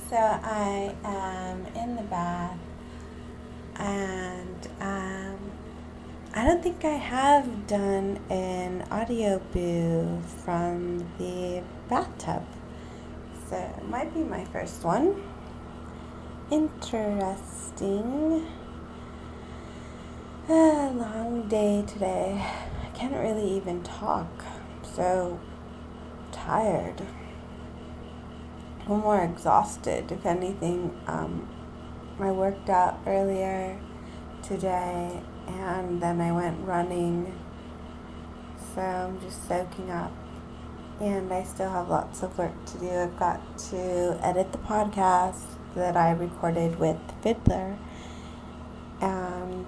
So I am in the bath, and I don't think I have done an audio boo from the bathtub. So it might be my first one. Interesting. A long day today. I can't really even talk. I'm so tired. I'm more exhausted, if anything. I worked out earlier today, and then I went running, so I'm just soaking up, and I still have lots of work to do. I've got to edit the podcast that I recorded with Fiddler, and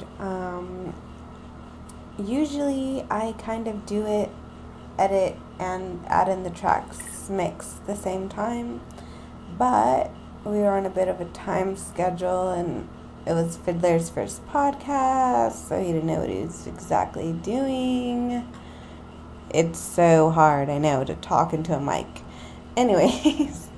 usually I kind of do it, edit, and add in the tracks mix the same time, but we were on a bit of a time schedule, and it was Fiddler's first podcast, so he didn't know what he was exactly doing. It's so hard, I know, to talk into a mic. Anyways,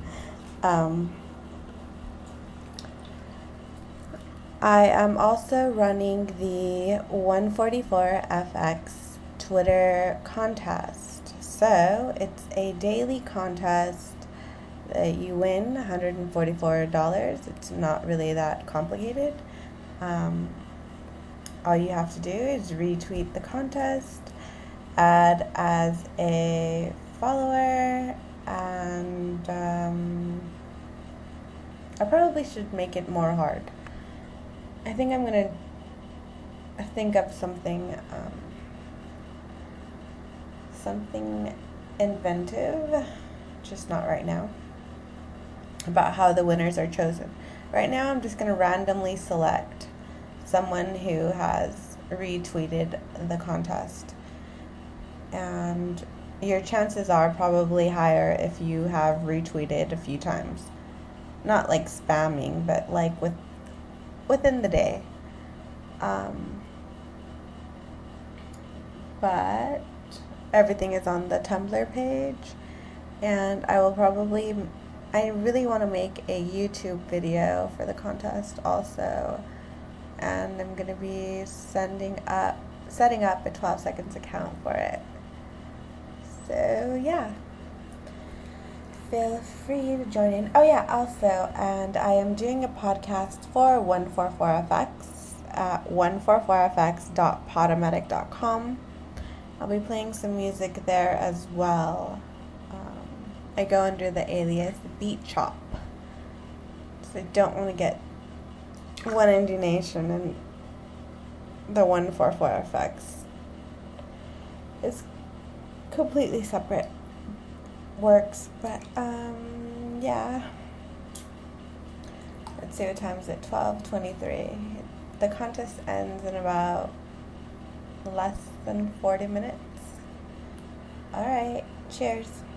I am also running the 144FX Twitter contest. So it's a daily contest that you win $144. It's not really that complicated. All you have to do is retweet the contest, add as a follower, and I probably should make it more hard. I think I'm going to think of something inventive, just not right now, about how the winners are chosen. Right now I'm just going to randomly select someone who has retweeted the contest. And your chances are probably higher if you have retweeted a few times. Not like spamming, but like within the day. But everything is on the Tumblr page, and I really want to make a YouTube video for the contest also, and I'm going to be setting up a 12 seconds account for it. So yeah, feel free to join in. Oh yeah, also, and I am doing a podcast for 144FX at 144fx.podomatic.com. I'll be playing some music there as well. I go under the alias Beat Chop, so I don't want to get One Indie Nation, and the 144FX is completely separate works, but yeah. Let's see what time is it. 12:23. The contest ends in about less than 40 minutes. All right, cheers.